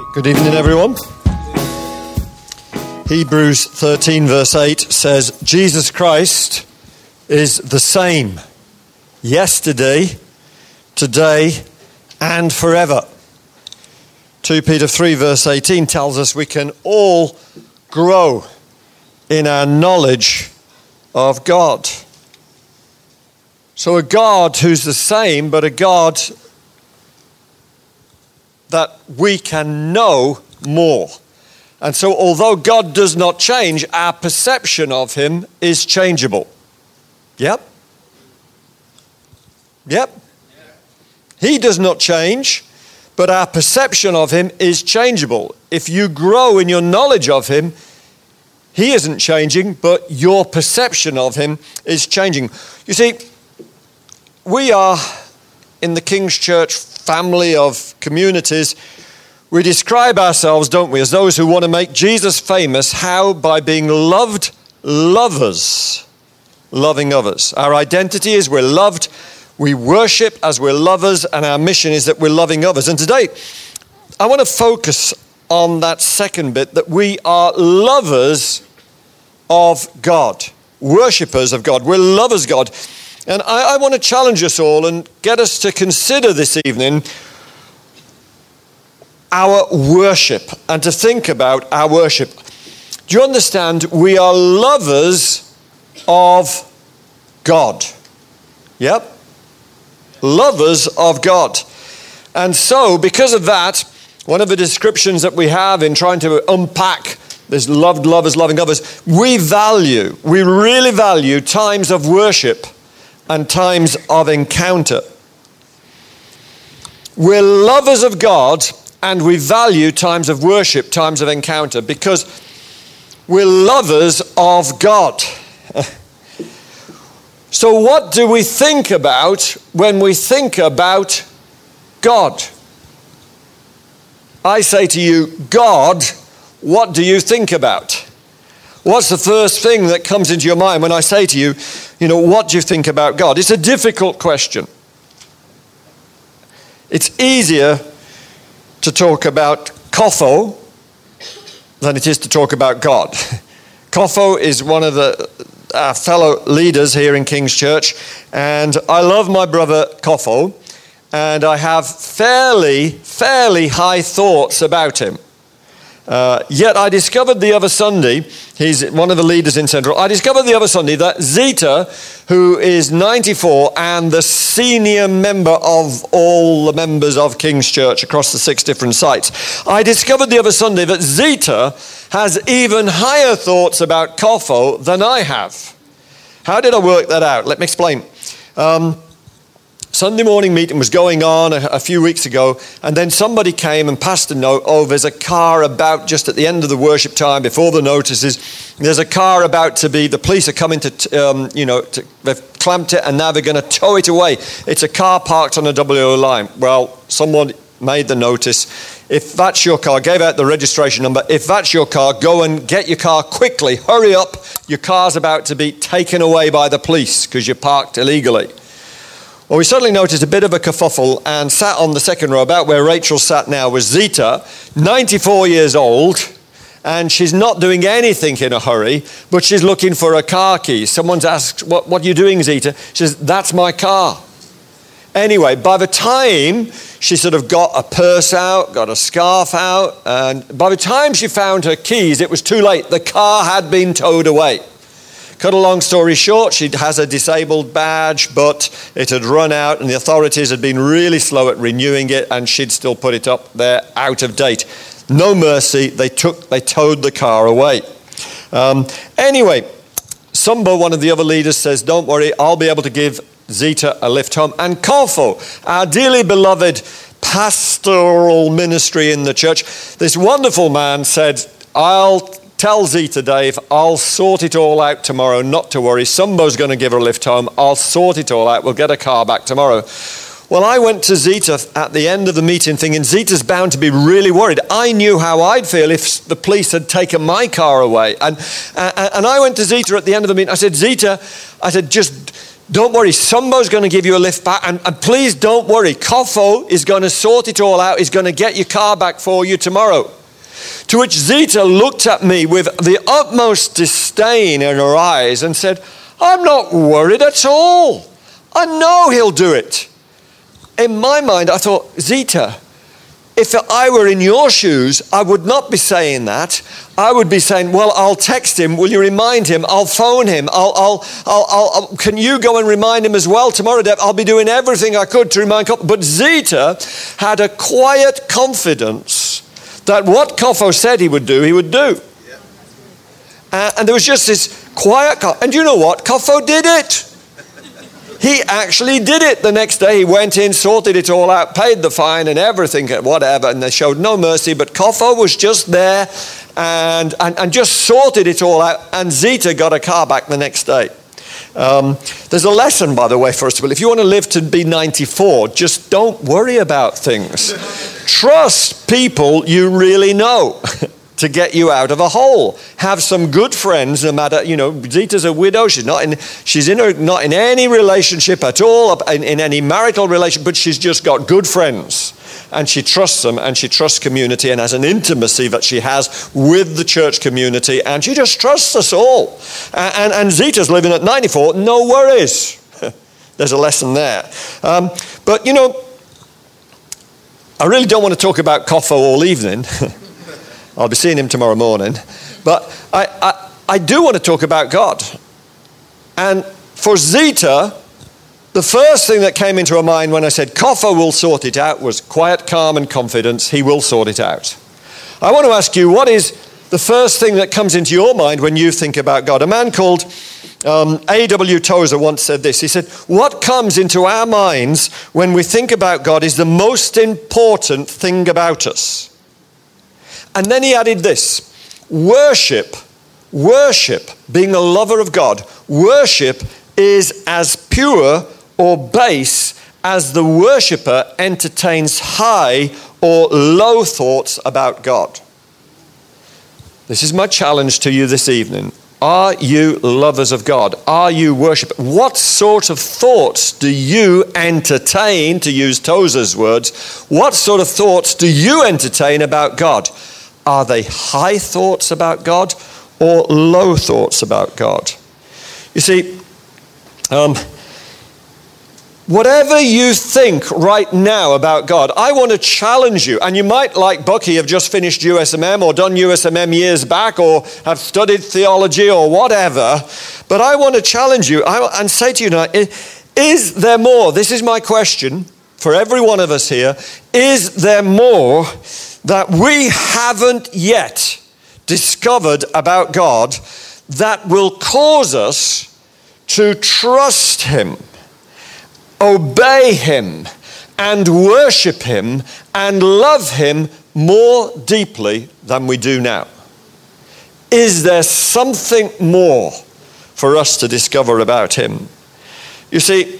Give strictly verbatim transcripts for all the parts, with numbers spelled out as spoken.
Good evening, everyone. Hebrews thirteen verse eight says, Jesus Christ is the same yesterday, today, and forever. Second Peter three verse eighteen tells us we can all grow in our knowledge of God. So a God who's the same, but a God that we can know more. And so although God does not change, our perception of him is changeable. Yep. Yep. He does not change, but our perception of him is changeable. If you grow in your knowledge of him, he isn't changing, but your perception of him is changing. You see, we are in the King's Church family of communities. We describe ourselves, don't we, as those who want to make Jesus famous. How? By being loved lovers, loving others. Our identity is we're loved, we worship as we're lovers, and our mission is that we're loving others. And today, I want to focus on that second bit, that we are lovers of God, worshippers of God. We're lovers of God. And I, I want to challenge us all and get us to consider this evening our worship and to think about our worship. Do you understand? We are lovers of God. Yep. Lovers of God. And so, because of that, one of the descriptions that we have in trying to unpack this loved lovers, loving others, we value, we really value times of worship and times of encounter. We're lovers of God and we value times of worship, times of encounter, because we're lovers of God. So what do we think about when we think about God? I say to you, God, what do you think about? What's the first thing that comes into your mind when I say to you, you know, what do you think about God? It's a difficult question. It's easier to talk about Kofo than it is to talk about God. Kofo is one of the our fellow leaders here in King's Church, and I love my brother Kofo, and I have fairly, fairly high thoughts about him. Uh, yet I discovered the other Sunday, he's one of the leaders in Central, I discovered the other Sunday that Zita, who is ninety-four and the senior member of all the members of King's Church across the six different sites, I discovered the other Sunday that Zita has even higher thoughts about Kofo than I have. How did I work that out? Let me explain. Um, Sunday morning meeting was going on a, a few weeks ago, and then somebody came and passed a note. Oh, there's a car about just at the end of the worship time, before the notices. There's a car about to be, the police are coming to, um, you know, to, they've clamped it and now they're going to tow it away. It's a car parked on a W O line. Well, someone made the notice. If that's your car, gave out the registration number. If that's your car, go and get your car quickly. Hurry up. Your car's about to be taken away by the police because you parked illegally. Well, we suddenly noticed a bit of a kerfuffle, and sat on the second row, about where Rachel sat now, was Zita, ninety-four years old, and she's not doing anything in a hurry, but she's looking for a car key. Someone's asked, what, what are you doing, Zita? She says, that's my car. Anyway, by the time she sort of got a purse out, got a scarf out, and by the time she found her keys, it was too late. The car had been towed away. Cut a long story short, she has a disabled badge, but it had run out and the authorities had been really slow at renewing it, and she'd still put it up there out of date. No mercy, they took, they towed the car away. Um, anyway, Sumbo, one of the other leaders, says, don't worry, I'll be able to give Zita a lift home. And Kofo, our dearly beloved pastoral ministry in the church, this wonderful man said, I'll tell Zita, Dave, I'll sort it all out tomorrow, not to worry. Sumbo's going to give her a lift home. I'll sort it all out. We'll get a car back tomorrow. Well, I went to Zita at the end of the meeting thinking, Zita's bound to be really worried. I knew how I'd feel if the police had taken my car away. And, and, and I went to Zita at the end of the meeting. I said, Zita, I said, just Don't worry, Sumbo's going to give you a lift back. And, and please don't worry, Kofo is going to sort it all out. He's going to get your car back for you tomorrow. To which Zita looked at me with the utmost disdain in her eyes and said, I'm not worried at all. I know he'll do it. In my mind, I thought, Zita, if I were in your shoes, I would not be saying that. I would be saying, well, I'll text him. Will you remind him? I'll phone him. I'll, I'll, I'll, I'll, I'll can you go and remind him as well tomorrow, Deb? I'll be doing everything I could to remind Kofo. But Zita had a quiet confidence that what Kofo said he would do, he would do. Yeah. Uh, and there was just this quiet, and you know what? Kofo did it. He actually did it. The next day he went in, sorted it all out, paid the fine and everything, whatever, and they showed no mercy. But Kofo was just there and, and, and just sorted it all out, and Zita got a car back the next day. Um, there's a lesson, by the way, for us to, if you want to live to be ninety-four, just don't worry about things. Trust people you really know to get you out of a hole. Have some good friends, no matter, you know, Zita's a widow. She's not in, she's in her, not in any relationship at all, in, in any marital relation, but she's just got good friends. And she trusts them, and she trusts community, and has an intimacy that she has with the church community, and she just trusts us all. And, and, and Zita's living at ninety-four, no worries. There's a lesson there. Um, but, you know, I really don't want to talk about Kofo all evening. I'll be seeing him tomorrow morning. But I, I, I do want to talk about God. And for Zita, the first thing that came into her mind when I said, Kofo will sort it out, was quiet, calm, and confidence. He will sort it out. I want to ask you, what is the first thing that comes into your mind when you think about God? A man called um, A W Tozer once said this. He said, what comes into our minds when we think about God is the most important thing about us. And then he added this, worship, worship, being a lover of God, worship is as pure or base as the worshipper entertains high or low thoughts about God. This is my challenge to you this evening. Are you lovers of God? Are you worshipers? What sort of thoughts do you entertain, to use Tozer's words, what sort of thoughts do you entertain about God? Are they high thoughts about God or low thoughts about God? You see, um, whatever you think right now about God, I want to challenge you. And you might, like Bucky, have just finished U S M M or done U S M M years back or have studied theology or whatever. But I want to challenge you and say to you now, is there more? This is my question for every one of us here. Is there more that we haven't yet discovered about God that will cause us to trust Him, obey Him, and worship Him, and love Him more deeply than we do now? Is there something more for us to discover about Him? You see,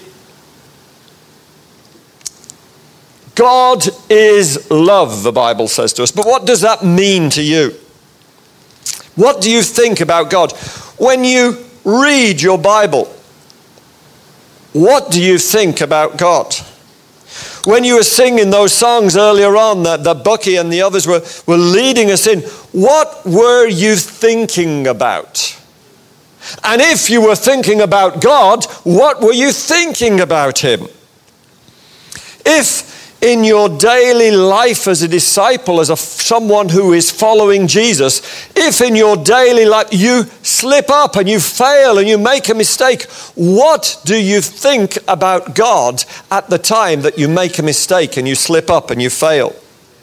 God is love, the Bible says to us. But what does that mean to you? What do you think about God? When you read your Bible, what do you think about God? When you were singing those songs earlier on that, that Bucky and the others were, were leading us in, what were you thinking about? And if you were thinking about God, what were you thinking about Him? If in your daily life as a disciple, as a, someone who is following Jesus, if in your daily life you slip up and you fail and you make a mistake, what do you think about God at the time that you make a mistake and you slip up and you fail?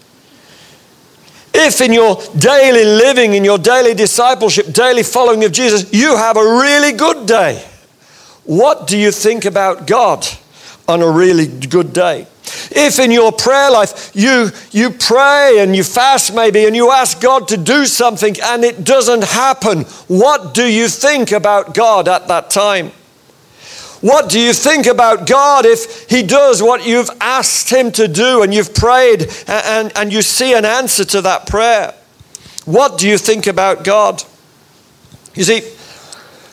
If in your daily living, in your daily discipleship, daily following of Jesus, you have a really good day, what do you think about God on a really good day? If in your prayer life you, you pray and you fast maybe and you ask God to do something and it doesn't happen, what do you think about God at that time? What do you think about God if He does what you've asked Him to do and you've prayed and, and, and you see an answer to that prayer? What do you think about God? You see,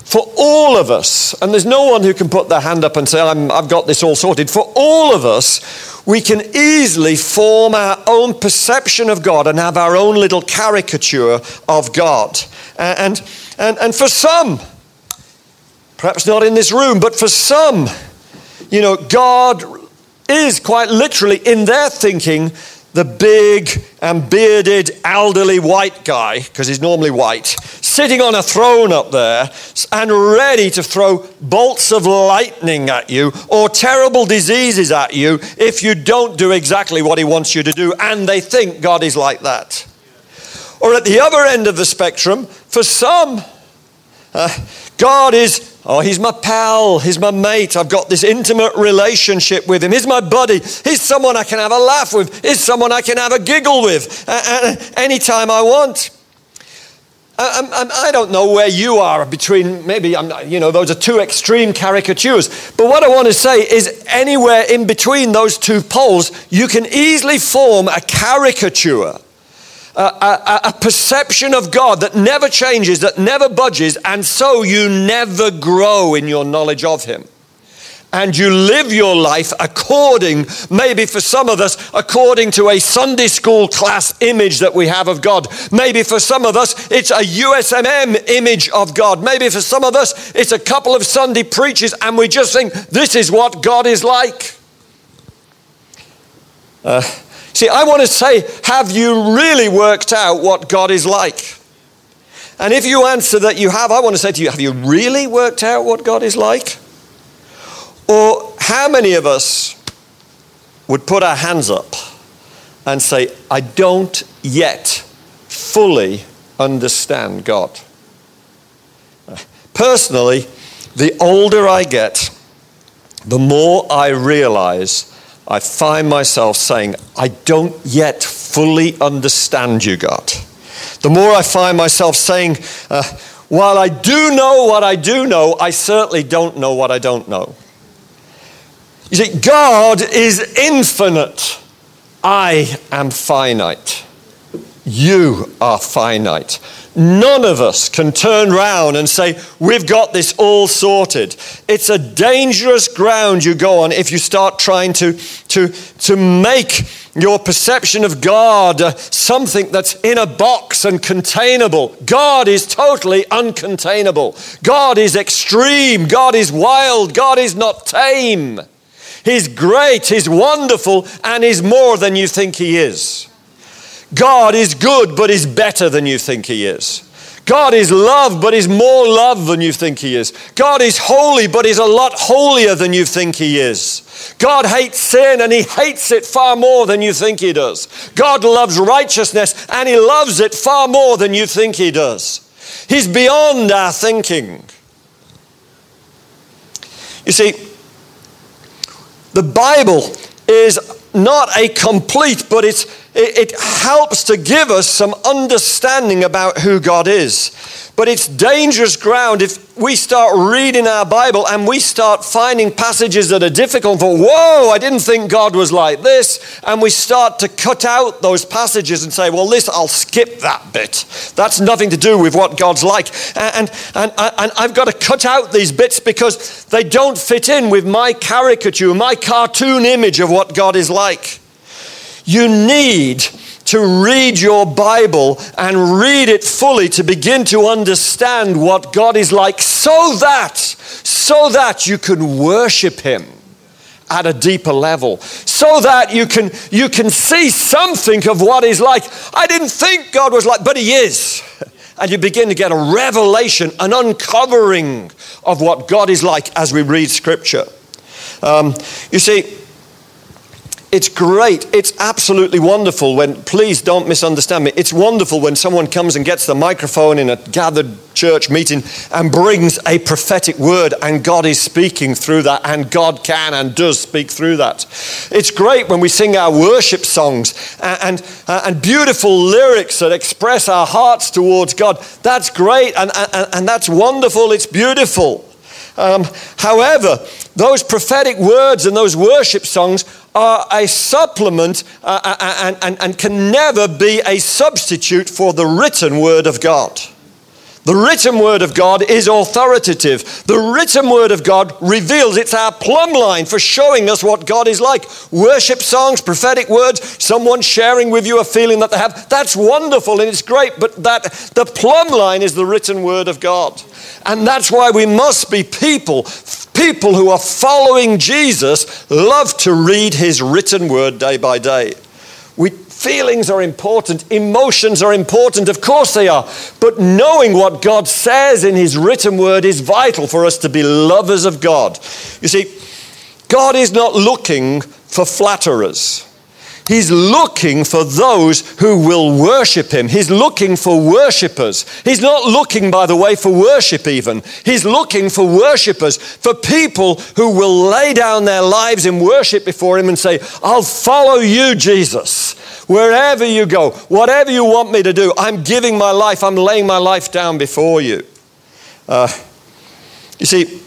for all of us, and there's no one who can put their hand up and say, I'm, I've got this all sorted. For all of us, we can easily form our own perception of God and have our own little caricature of God. And, and, and for some, perhaps not in this room, but for some, you know, God is quite literally in their thinking the big and bearded elderly white guy, because he's normally white, sitting on a throne up there and ready to throw bolts of lightning at you or terrible diseases at you if you don't do exactly what he wants you to do. And they think God is like that. Or at the other end of the spectrum, for some, uh, God is, oh, he's my pal, he's my mate, I've got this intimate relationship with him, he's my buddy, he's someone I can have a laugh with, he's someone I can have a giggle with uh, uh, anytime I want. I, I, I don't know where you are between, maybe, I'm not, you know, those are two extreme caricatures, but what I want to say is anywhere in between those two poles, you can easily form a caricature. A, a, a perception of God that never changes, that never budges, and so you never grow in your knowledge of him. And you live your life according, maybe for some of us, according to a Sunday school class image that we have of God. Maybe for some of us, it's a U S M M image of God. Maybe for some of us, it's a couple of Sunday preachers, and we just think, this is what God is like. Uh, See, I want to say, have you really worked out what God is like? And if you answer that you have, I want to say to you, have you really worked out what God is like? Or how many of us would put our hands up and say, I don't yet fully understand God? Personally, the older I get, the more I realize I find myself saying, I don't yet fully understand you, God. The more I find myself saying, uh, while I do know what I do know, I certainly don't know what I don't know. You see, God is infinite. I am finite. You are finite. None of us can turn round and say, we've got this all sorted. It's a dangerous ground you go on if you start trying to, to, to make your perception of God uh, something that's in a box and containable. God is totally uncontainable. God is extreme. God is wild. God is not tame. He's great. He's wonderful. And he's more than you think he is. God is good, but he's better than you think he is. God is love, but he's more love than you think he is. God is holy, but he's a lot holier than you think he is. God hates sin, and he hates it far more than you think he does. God loves righteousness, and he loves it far more than you think he does. He's beyond our thinking. You see, the Bible is not a complete, but it's It helps to give us some understanding about who God is. But it's dangerous ground if we start reading our Bible and we start finding passages that are difficult for, whoa, I didn't think God was like this. And we start to cut out those passages and say, well, this, I'll skip that bit. That's nothing to do with what God's like. And, and, and I've got to cut out these bits because they don't fit in with my caricature, my cartoon image of what God is like. You need to read your Bible and read it fully to begin to understand what God is like so that, so that you can worship him at a deeper level. So that you can, you can see something of what he's like. I didn't think God was like, but he is. And you begin to get a revelation, an uncovering of what God is like as we read Scripture. Um, you see, it's great. It's absolutely wonderful when, please don't misunderstand me, it's wonderful when someone comes and gets the microphone in a gathered church meeting and brings a prophetic word and God is speaking through that and God can and does speak through that. It's great when we sing our worship songs and, and, uh, and beautiful lyrics that express our hearts towards God. That's great and, and, and that's wonderful. It's beautiful. Um, however, those prophetic words and those worship songs are a supplement uh, and, and, and can never be a substitute for the written word of God. The written word of God is authoritative. The written word of God reveals. It's our plumb line for showing us what God is like. Worship songs, prophetic words, someone sharing with you a feeling that they have. That's wonderful and it's great, but that the plumb line is the written word of God. And that's why we must be people, people who are following Jesus, love to read his written word day by day. We Feelings are important. Emotions are important. Of course they are. But knowing what God says in his written word is vital for us to be lovers of God. You see, God is not looking for flatterers. He's looking for those who will worship him. He's looking for worshipers. He's not looking, by the way, for worship even. He's looking for worshipers, for people who will lay down their lives in worship before him and say, I'll follow you, Jesus. Wherever you go, whatever you want me to do, I'm giving my life, I'm laying my life down before you. Uh, you see,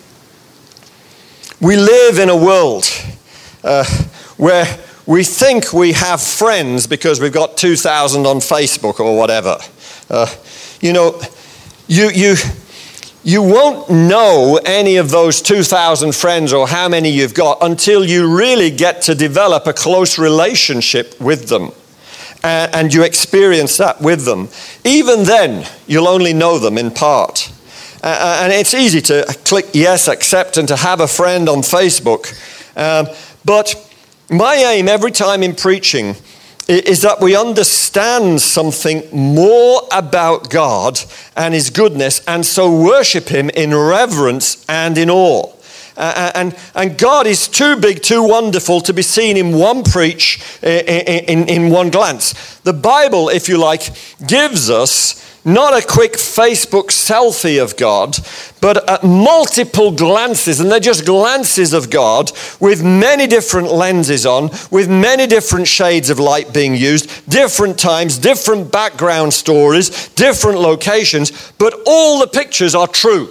we live in a world uh, where we think we have friends because we've got two thousand on Facebook or whatever. Uh, you know, you, you, you won't know any of those two thousand friends or how many you've got until you really get to develop a close relationship with them. Uh, and you experience that with them. Even then, you'll only know them in part. Uh, and it's easy to click yes, accept, and to have a friend on Facebook. Um, but my aim every time in preaching is that we understand something more about God and his goodness, and so worship him in reverence and in awe. Uh, and, and God is too big, too wonderful to be seen in one preach, in, in, in one glance. The Bible, if you like, gives us not a quick Facebook selfie of God, but uh, multiple glances, and they're just glances of God with many different lenses on, with many different shades of light being used, different times, different background stories, different locations, but all the pictures are true.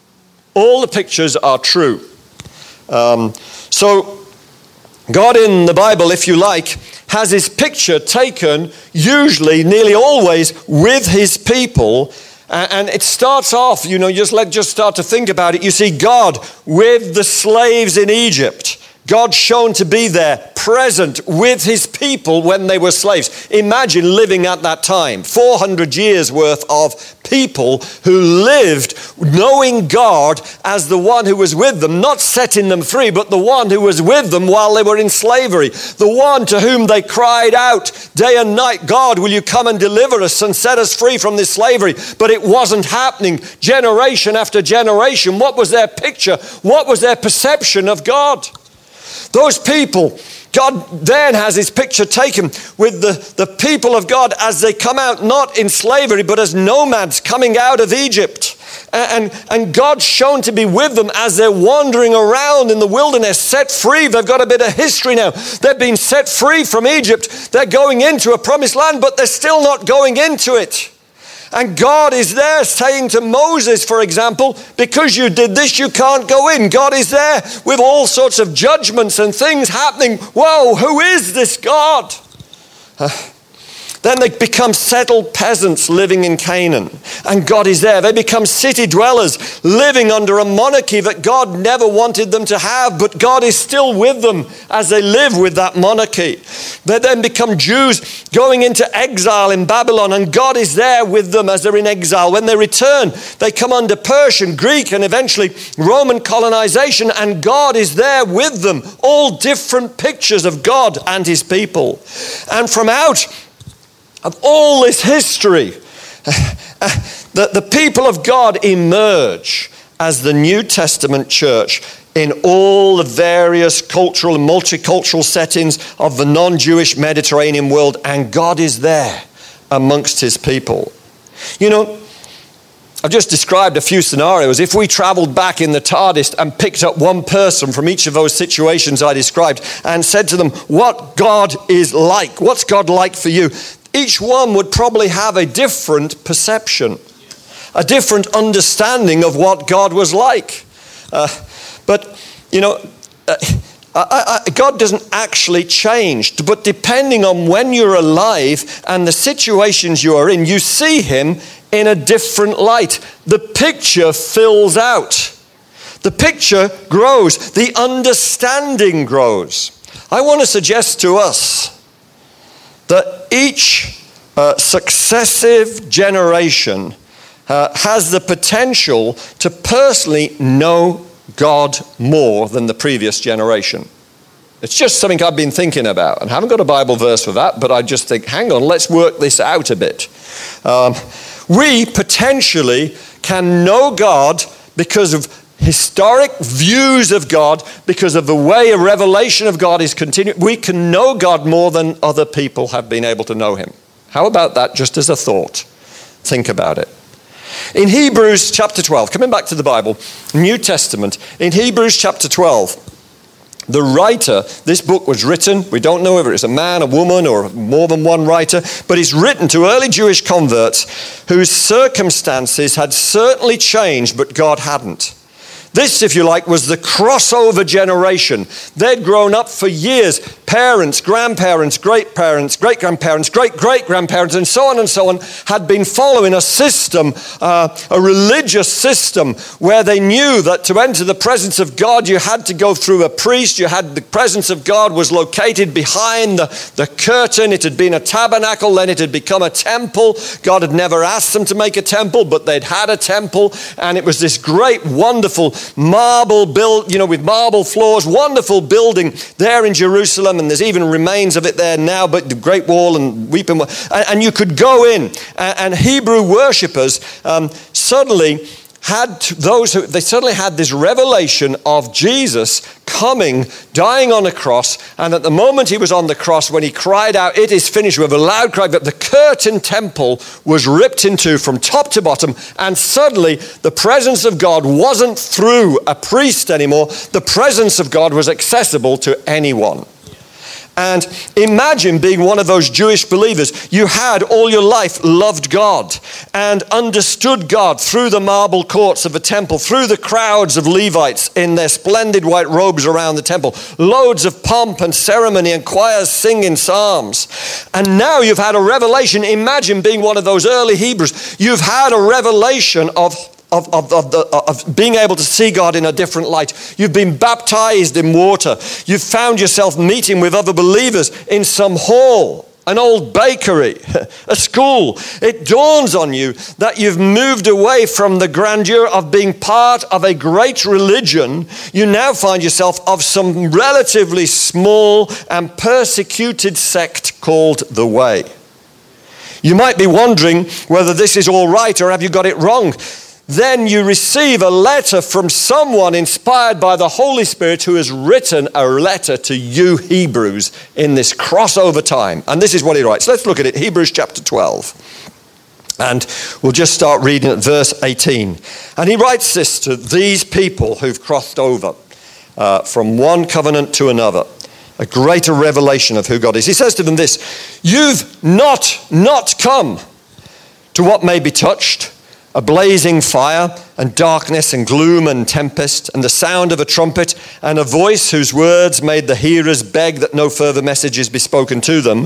All the pictures are true. Um, so God in the Bible, if you like, has his picture taken, usually, nearly always, with his people. And it starts off, you know, just let just start to think about it. You see God with the slaves in Egypt. God shown to be there, present with his people when they were slaves. Imagine living at that time, four hundred years worth of people who lived knowing God as the one who was with them, not setting them free, but the one who was with them while they were in slavery. The one to whom they cried out day and night, God, will you come and deliver us and set us free from this slavery? But it wasn't happening. Generation after generation, what was their picture? What was their perception of God? Those people, God then has his picture taken with the, the people of God as they come out, not in slavery, but as nomads coming out of Egypt. And, and God's shown to be with them as they're wandering around in the wilderness, set free. They've got a bit of history now. They've been set free from Egypt. They're going into a promised land, but they're still not going into it. And God is there saying to Moses, for example, because you did this, you can't go in. God is there with all sorts of judgments and things happening. Whoa, who is this God? Uh, Then they become settled peasants living in Canaan. And God is there. They become city dwellers living under a monarchy that God never wanted them to have. But God is still with them as they live with that monarchy. They then become Jews going into exile in Babylon. And God is there with them as they're in exile. When they return, they come under Persian, Greek, and eventually Roman colonization. And God is there with them. All different pictures of God and his people. And from out of all this history, the, the people of God emerge as the New Testament church in all the various cultural and multicultural settings of the non-Jewish Mediterranean world, and God is there amongst his people. You know, I've just described a few scenarios. If we traveled back in the TARDIS and picked up one person from each of those situations I described and said to them, what God is like, what's God like for you? Each one would probably have a different perception, a different understanding of what God was like. Uh, but, you know, uh, I, I, God doesn't actually change, but depending on when you're alive and the situations you are in, you see him in a different light. The picture fills out. The picture grows. The understanding grows. I want to suggest to us that each uh, successive generation uh, has the potential to personally know God more than the previous generation. It's just something I've been thinking about, and I haven't got a Bible verse for that, but I just think, hang on, let's work this out a bit. Um, we potentially can know God because of historic views of God, because of the way a revelation of God is continuing. We can know God more than other people have been able to know him. How about that, just as a thought? Think about it. In Hebrews chapter twelve, coming back to the Bible, New Testament, in Hebrews chapter twelve, the writer, this book was written, we don't know whether it's a man, a woman, or more than one writer, but it's written to early Jewish converts whose circumstances had certainly changed, but God hadn't. This, if you like, was the crossover generation. They'd grown up for years. Parents, grandparents, great-parents, great-grandparents, great-great-grandparents, and so on and so on, had been following a system, uh, a religious system, where they knew that to enter the presence of God, you had to go through a priest. You had the presence of God was located behind the, the curtain. It had been a tabernacle, then it had become a temple. God had never asked them to make a temple, but they'd had a temple, and it was this great, wonderful marble build, you know, with marble floors, wonderful building there in Jerusalem, and there's even remains of it there now, but the Great Wall and Weeping Wall, and, and you could go in, and, and Hebrew worshippers um, suddenly had those who, they suddenly had this revelation of Jesus coming, dying on a cross, and at the moment he was on the cross, when he cried out, "It is finished," with a loud cry, that the curtain temple was ripped in two from top to bottom, and suddenly the presence of God wasn't through a priest anymore. The presence of God was accessible to anyone. And imagine being one of those Jewish believers. You had all your life loved God and understood God through the marble courts of a temple, through the crowds of Levites in their splendid white robes around the temple, loads of pomp and ceremony and choirs singing psalms. And now you've had a revelation. Imagine being one of those early Hebrews. You've had a revelation of Of, of, of, the, of being able to see God in a different light. You've been baptized in water. You've found yourself meeting with other believers in some hall, an old bakery, a school. It dawns on you that you've moved away from the grandeur of being part of a great religion. You now find yourself of some relatively small and persecuted sect called the Way. You might be wondering whether this is all right or have you got it wrong. Then you receive a letter from someone inspired by the Holy Spirit who has written a letter to you Hebrews in this crossover time. And this is what he writes. Let's look at it. Hebrews chapter twelve. And we'll just start reading at verse eighteen. And he writes this to these people who've crossed over uh, from one covenant to another. A greater revelation of who God is. He says to them this: "You've not, not come to what may be touched, a blazing fire and darkness and gloom and tempest and the sound of a trumpet and a voice whose words made the hearers beg that no further messages be spoken to them.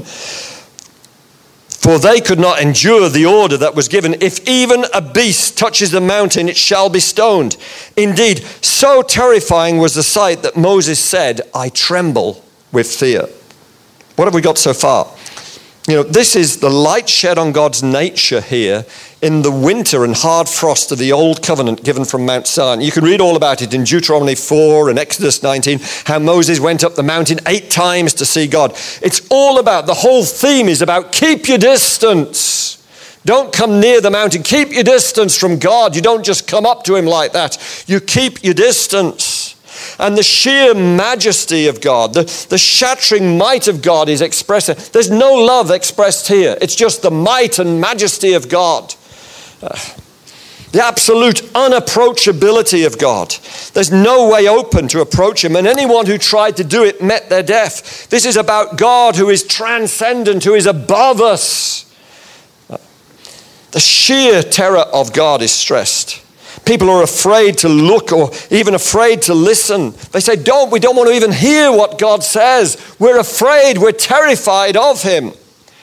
For they could not endure the order that was given. If even a beast touches the mountain, it shall be stoned. Indeed, so terrifying was the sight that Moses said, 'I tremble with fear.'" What have we got so far? You know, this is the light shed on God's nature here in the winter and hard frost of the old covenant given from Mount Sinai. You can read all about it in Deuteronomy four and Exodus nineteen, how Moses went up the mountain eight times to see God. It's all about, the whole theme is about keep your distance. Don't come near the mountain. Keep your distance from God. You don't just come up to him like that. You keep your distance. And the sheer majesty of God, the, the shattering might of God is expressed. There's no love expressed here. It's just the might and majesty of God. Uh, the absolute unapproachability of God. There's no way open to approach him, and anyone who tried to do it met their death. This is about God who is transcendent, who is above us. Uh, the sheer terror of God is stressed. People are afraid to look or even afraid to listen. They say, don't, we don't want to even hear what God says. We're afraid, we're terrified of him.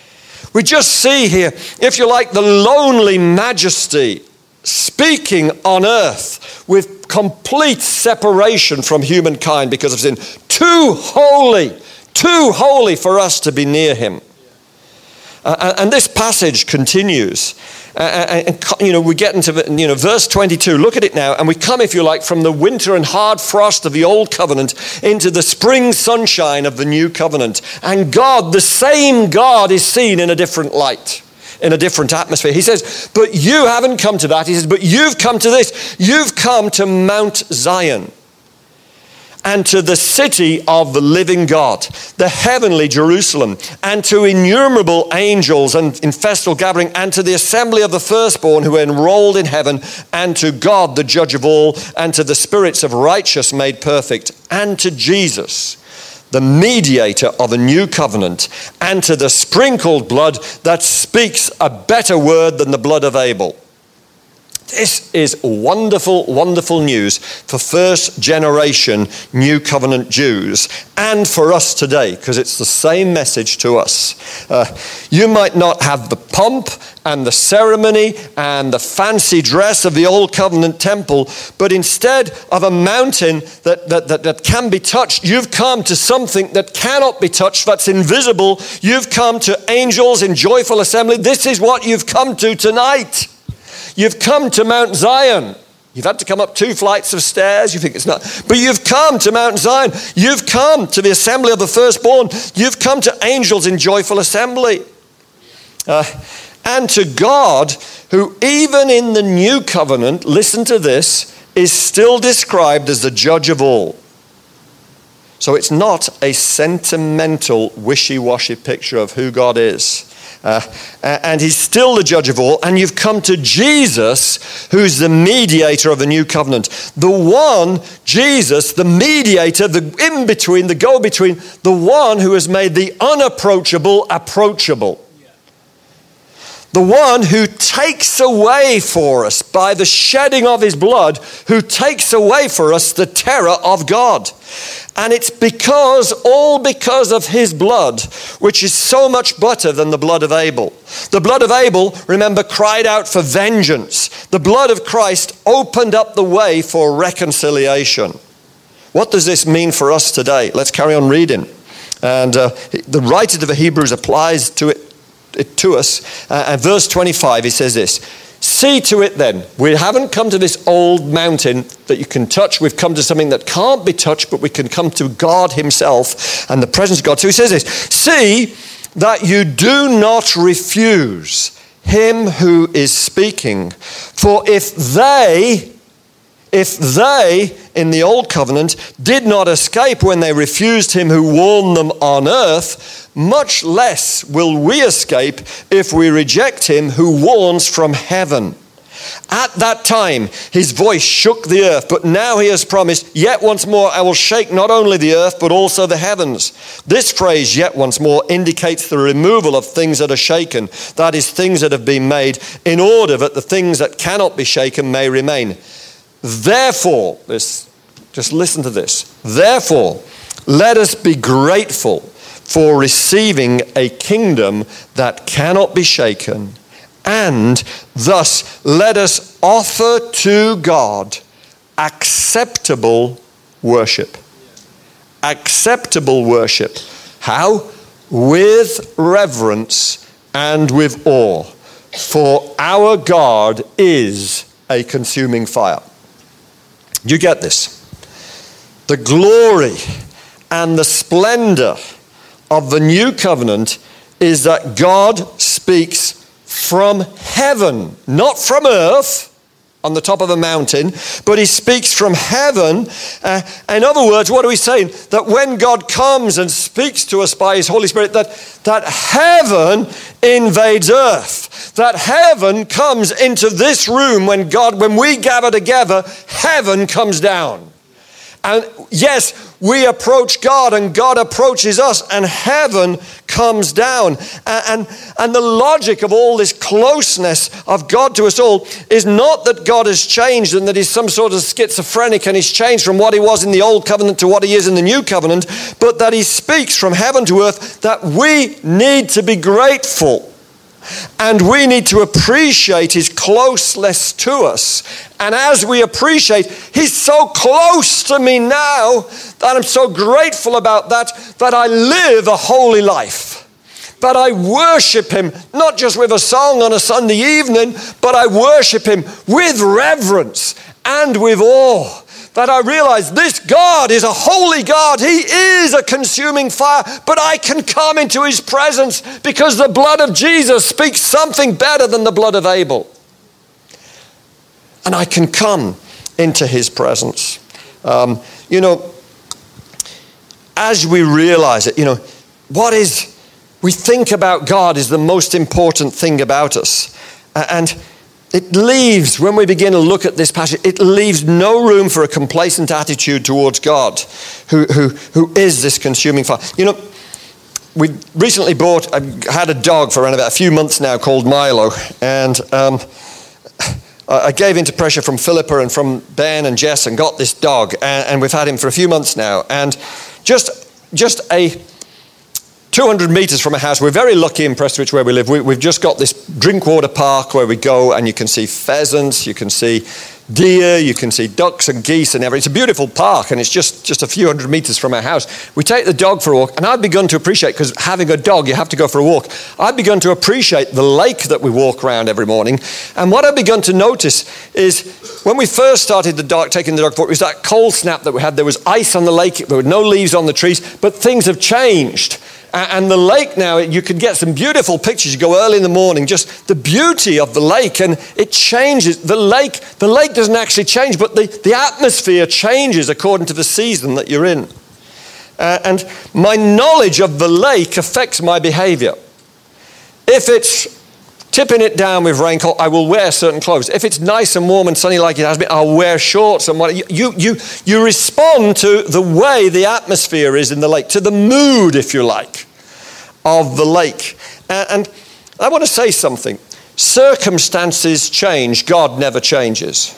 We just see here, if you like, the lonely majesty speaking on earth with complete separation from humankind because of sin. Too holy, too holy for us to be near him. Uh, and this passage continues. Uh, and, you know, we get into, you know, verse twenty-two. Look at it now. And we come, if you like, from the winter and hard frost of the old covenant into the spring sunshine of the new covenant. And God, the same God, is seen in a different light, in a different atmosphere. He says, but you haven't come to that. He says, but you've come to this. You've come to Mount Zion and to the city of the living God, the heavenly Jerusalem, and to innumerable angels and in festal gathering, and to the assembly of the firstborn who are enrolled in heaven, and to God, the judge of all, and to the spirits of righteous made perfect, and to Jesus, the mediator of a new covenant, and to the sprinkled blood that speaks a better word than the blood of Abel. This is wonderful, wonderful news for first generation New Covenant Jews and for us today, because it's the same message to us. Uh, you might not have the pomp and the ceremony and the fancy dress of the Old Covenant temple, but instead of a mountain that, that, that, that can be touched, you've come to something that cannot be touched, that's invisible. You've come to angels in joyful assembly. This is what you've come to tonight. You've come to Mount Zion. You've had to come up two flights of stairs. You think it's not. But you've come to Mount Zion. You've come to the assembly of the firstborn. You've come to angels in joyful assembly. Uh, and to God, who even in the new covenant, listen to this, is still described as the judge of all. So it's not a sentimental, wishy-washy picture of who God is. Uh, and he's still the judge of all. And you've come to Jesus, who's the mediator of the new covenant. The one, Jesus, the mediator, the in-between, the go-between, the one who has made the unapproachable approachable. The one who takes away for us by the shedding of his blood, who takes away for us the terror of God. And it's because, all because of his blood, which is so much better than the blood of Abel. The blood of Abel, remember, cried out for vengeance. The blood of Christ opened up the way for reconciliation. What does this mean for us today? Let's carry on reading. And uh, the writer of the Hebrews applies to it, it to us. Uh, and verse twenty-five, he says this. See to it then. We haven't come to this old mountain that you can touch. We've come to something that can't be touched, but we can come to God himself and the presence of God. So he says this. See that you do not refuse him who is speaking. For if they, if they in the old covenant did not escape when they refused him who warned them on earth, much less will we escape if we reject him who warns from heaven. At that time, his voice shook the earth, but now he has promised, yet once more I will shake not only the earth, but also the heavens. This phrase, yet once more, indicates the removal of things that are shaken, that is, things that have been made, in order that the things that cannot be shaken may remain. Therefore, this, just listen to this. Therefore, let us be grateful for receiving a kingdom that cannot be shaken, and thus let us offer to God acceptable worship. Acceptable worship. How? With reverence and with awe, for our God is a consuming fire. You get this? The glory and the splendor of the new covenant is that God speaks from heaven, not from earth on the top of a mountain, but he speaks from heaven. Uh, in other words, what are we saying? That when God comes and speaks to us by his Holy Spirit, that, that heaven invades earth. That heaven comes into this room when God, when we gather together, heaven comes down. And yes, we approach God and God approaches us and heaven comes down. And, and, and the logic of all this closeness of God to us all is not that God has changed and that he's some sort of schizophrenic and he's changed from what he was in the old covenant to what he is in the new covenant, but that he speaks from heaven to earth, that we need to be grateful And we need to appreciate his closeness to us. And as we appreciate, he's so close to me now that I'm so grateful about that, that I live a holy life. That I worship him, not just with a song on a Sunday evening, but I worship him with reverence and with awe. That I realize this God is a holy God. He is a consuming fire, but I can come into his presence because the blood of Jesus speaks something better than the blood of Abel. And I can come into his presence. Um, you know, as we realize it, you know, what is, we think about God is the most important thing about us. And it leaves, when we begin to look at this passage, it leaves no room for a complacent attitude towards God, who, who, who is this consuming fire. You know, we recently bought, I had a dog for around about a few months now called Milo, and um, I gave into pressure from Philippa and from Ben and Jess and got this dog, and, and we've had him for a few months now, and just, just a two hundred meters from a house. We're very lucky in Prestwich where we live. We, we've just got this Drinkwater Park where we go, and you can see pheasants, you can see deer, you can see ducks and geese and everything. It's a beautiful park, and it's just, just a few hundred meters from our house. We take the dog for a walk, and I've begun to appreciate, because having a dog, you have to go for a walk. I've begun to appreciate the lake that we walk around every morning. And what I've begun to notice is when we first started the dog, taking the dog for it, was that cold snap that we had. There was ice on the lake, there were no leaves on the trees, but things have changed. And the lake now, you can get some beautiful pictures. You go early in the morning, just the beauty of the lake, and it changes. The lake, the lake doesn't actually change, but the, the atmosphere changes according to the season that you're in. Uh, and my knowledge of the lake affects my behavior. If it's tipping it down with raincoat, I will wear certain clothes. If it's nice and warm and sunny like it has been, I'll wear shorts and what. You, you, you respond to the way the atmosphere is in the lake, to the mood, if you like, of the lake. And, and I want to say something. Circumstances change. God never changes.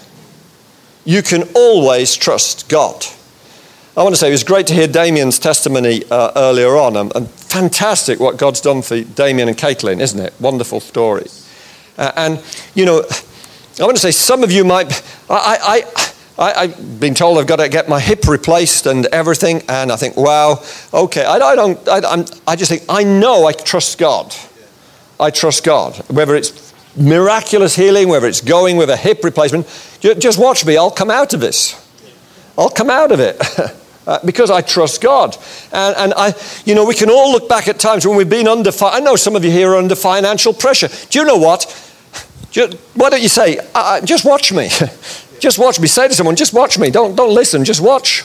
You can always trust God. I want to say it was great to hear Damien's testimony uh, earlier on. And, and fantastic what God's done for Damien and Caitlin, isn't it? Wonderful story. Uh, and, you know, I want to say some of you might... I, I, I, I've been told I've got to get my hip replaced and everything. And I think, wow, okay. I, I, don't, I, I'm, I just think, I know I trust God. I trust God. Whether it's miraculous healing, whether it's going with a hip replacement, just watch me. I'll come out of this. I'll come out of it. Uh, because I trust God. And, and I, you know, we can all look back at times when we've been under, fi- I know some of you here are under financial pressure. Do you know what? Just, why don't you say, uh, just watch me. Just watch me. Say to someone, just watch me. Don't, don't listen, just watch.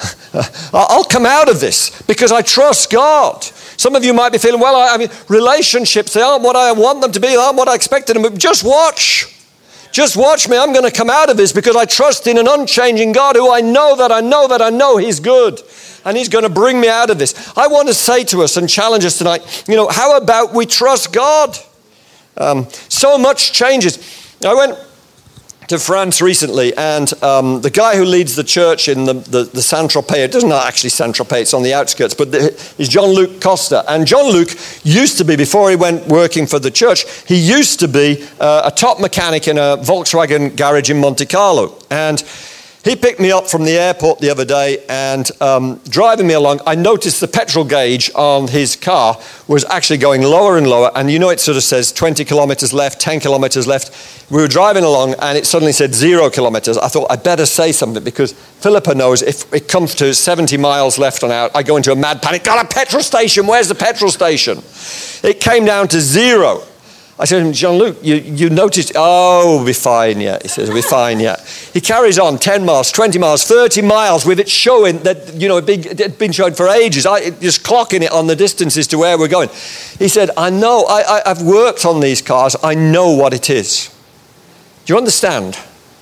I'll come out of this because I trust God. Some of you might be feeling, well, I, I mean, relationships, they aren't what I want them to be, they aren't what I expected them to be. Just watch. Just watch me. I'm going to come out of this because I trust in an unchanging God who I know that I know that I know he's good. And he's going to bring me out of this. I want to say to us and challenge us tonight, you know, how about we trust God? Um, so much changes. I went to France recently, and um, the guy who leads the church in the, the, the Saint-Tropez, it doesn't actually Saint-Tropez, it's on the outskirts, but the, is Jean-Luc Costa. And Jean-Luc used to be, before he went working for the church, he used to be uh, a top mechanic in a Volkswagen garage in Monte Carlo. And he picked me up from the airport the other day, and um, driving me along, I noticed the petrol gauge on his car was actually going lower and lower. And you know, it sort of says twenty kilometers left, ten kilometers left. We were driving along, and it suddenly said zero kilometers. I thought I'd better say something because Philippa knows if it comes to seventy miles left on out, I go into a mad panic. Got a petrol station. Where's the petrol station? It came down to zero. I said, Jean-Luc, you, you noticed, oh, we'll be fine yet. He says, we'll be fine yet. He carries on ten miles, twenty miles, thirty miles with it showing that, you know, it had been shown for ages. I just clocking it on the distances to where we're going. He said, I know, I, I, I've worked on these cars. I know what it is. Do you understand?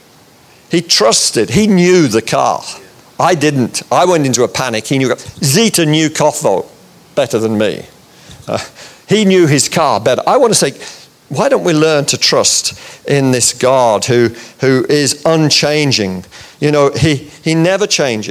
He trusted. He knew the car. I didn't. I went into a panic. He knew. Zita knew Kotho better than me. Uh, he knew his car better. I want to say, why don't we learn to trust in this God who, who is unchanging? You know, he, he never changes.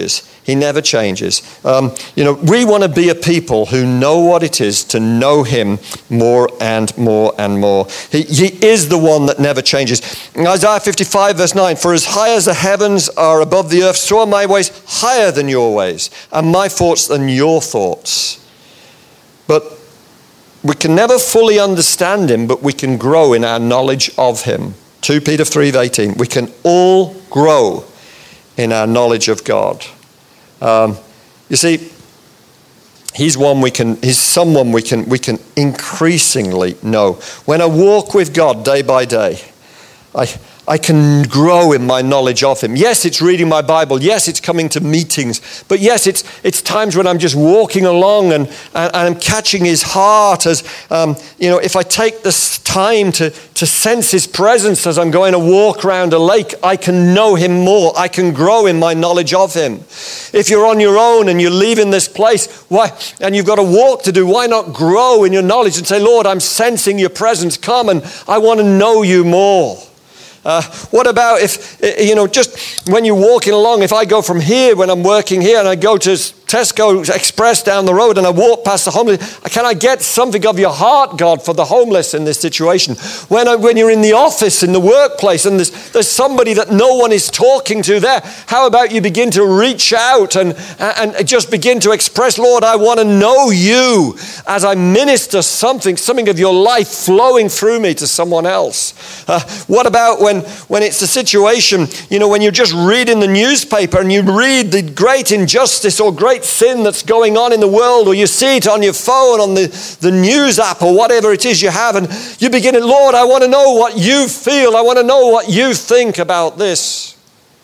He never changes. Um, you know, we want to be a people who know what it is to know him more and more and more. He, he is the one that never changes. In Isaiah fifty-five verse nine, for as high as the heavens are above the earth, so are my ways higher than your ways, and my thoughts than your thoughts. But we can never fully understand him, but we can grow in our knowledge of him. Second Peter three eighteen, we can all grow in our knowledge of God. Um, you see, he's one we can, he's someone we can, we can increasingly know. When I walk with God day by day, I, I can grow in my knowledge of him. Yes, it's reading my Bible. Yes, it's coming to meetings. But yes, it's it's times when I'm just walking along and, and, and I'm catching his heart as, um, you know, if I take this time to, to sense his presence as I'm going to walk around a lake, I can know him more. I can grow in my knowledge of him. If you're on your own and you're leaving this place, why, and you've got a walk to do, why not grow in your knowledge and say, Lord, I'm sensing your presence. Come and I want to know you more. Uh, what about if, you know, just when you're walking along, if I go from here when I'm working here and I go to Tesco Express down the road and I walk past the homeless, can I get something of your heart, God, for the homeless in this situation? When I, when you're in the office, in the workplace, and there's, there's somebody that no one is talking to there, how about you begin to reach out and, and just begin to express, Lord, I want to know you as I minister something, something of your life flowing through me to someone else. Uh, what about when when it's a situation, you know, when you're just reading the newspaper and you read the great injustice or great sin that's going on in the world, or you see it on your phone, on the, the news app or whatever it is you have, and you begin, Lord, I want to know what you feel. I want to know what you think about this.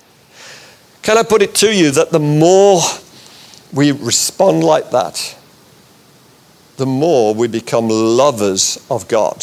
Can I put it to you that the more we respond like that, the more we become lovers of God?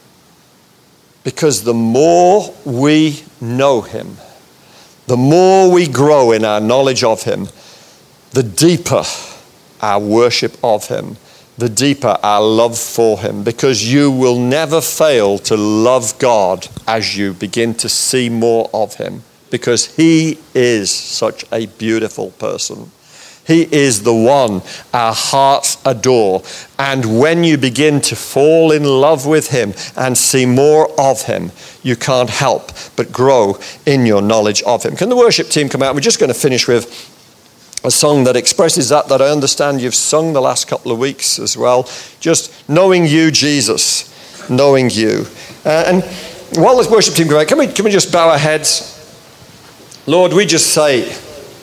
Because the more we know him, the more we grow in our knowledge of him, the deeper our worship of him, the deeper our love for him. Because you will never fail to love God as you begin to see more of him. Because he is such a beautiful person. He is the one our hearts adore. And when you begin to fall in love with him and see more of him, you can't help but grow in your knowledge of him. Can the worship team come out? We're just going to finish with a song that expresses that, that I understand you've sung the last couple of weeks as well. Just knowing you, Jesus, knowing you. Uh, and while the worship team come out, can we, can we just bow our heads? Lord, we just say...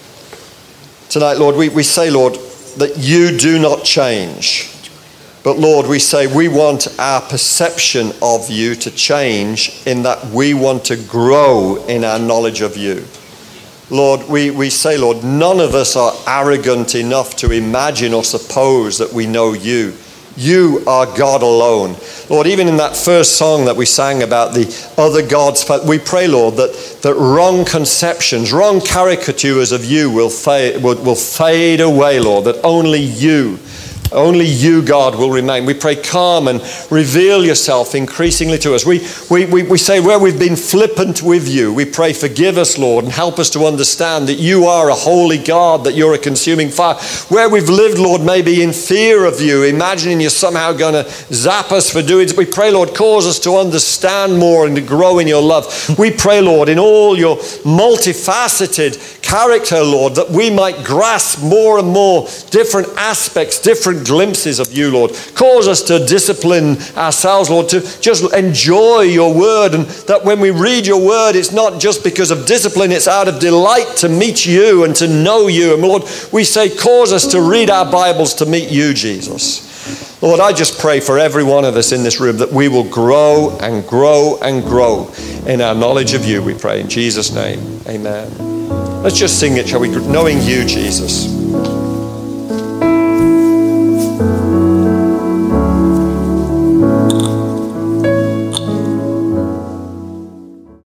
Tonight, Lord, we, we say, Lord, that you do not change. But Lord, we say we want our perception of you to change in that we want to grow in our knowledge of you. Lord, we, we say, Lord, none of us are arrogant enough to imagine or suppose that we know you. You are God alone. Lord, even in that first song that we sang about the other gods, we pray, Lord, that, that wrong conceptions, wrong caricatures of you will fade, will, will fade away, Lord, that only you, only you, God, will remain. We pray, come and reveal yourself increasingly to us. We, we, we, we say where we've been flippant with you, we pray, forgive us, Lord, and help us to understand that you are a holy God, that you're a consuming fire. Where we've lived, Lord, maybe in fear of you, imagining you're somehow going to zap us for doing it. We pray, Lord, cause us to understand more and to grow in your love. We pray, Lord, in all your multifaceted character, Lord, that we might grasp more and more different aspects, different glimpses of you, Lord. Cause us to discipline ourselves, Lord, to just enjoy your word, and that when we read your word, it's not just because of discipline, it's out of delight to meet you and to know you. And Lord, we say, cause us to read our Bibles to meet you, Jesus. Lord, I just pray for every one of us in this room that we will grow and grow and grow in our knowledge of you, we pray. In Jesus' name, amen. Let's just sing it, shall we? Knowing you, Jesus.